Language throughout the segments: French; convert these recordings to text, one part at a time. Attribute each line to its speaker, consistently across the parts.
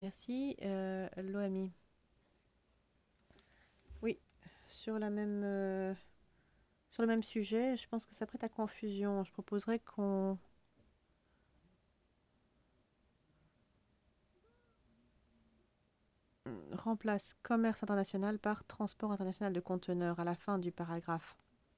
Speaker 1: Merci, Loami. Oui, sur sur le même sujet, je pense que ça prête à confusion. Je proposerais qu'on remplace commerce international par transport international de conteneurs à la fin du paragraphe.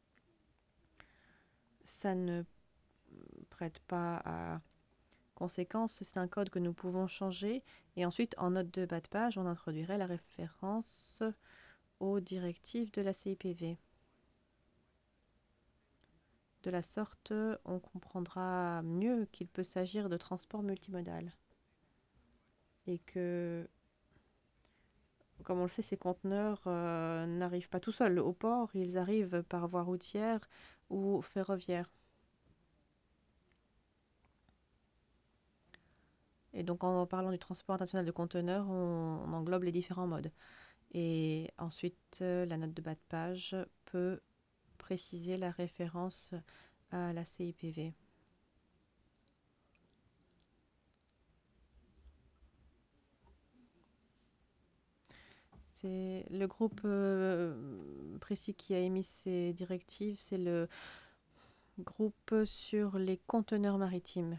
Speaker 1: Ça ne prête pas à conséquence, c'est un code que nous pouvons changer. Et ensuite, en note de bas de page, on introduirait la référence aux directives de la CIPV. De la sorte, on comprendra mieux qu'il peut s'agir de transport multimodal et que, comme on le sait, ces conteneurs n'arrivent pas tout seuls au port, ils arrivent par voie routière ou ferroviaire. Et donc en parlant du transport international de conteneurs, on englobe les différents modes. Et ensuite, la note de bas de page peut préciser la référence à la CIPV. C'est le groupe précis qui a émis ces directives, c'est le groupe sur les conteneurs maritimes.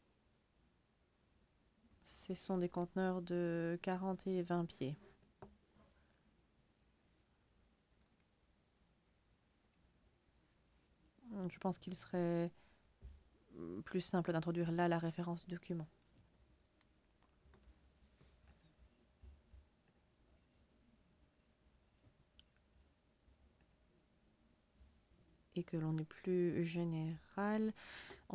Speaker 1: Ce sont des conteneurs de 40 et 20 pieds. Je pense qu'il serait plus simple d'introduire là la référence document et que l'on est plus général.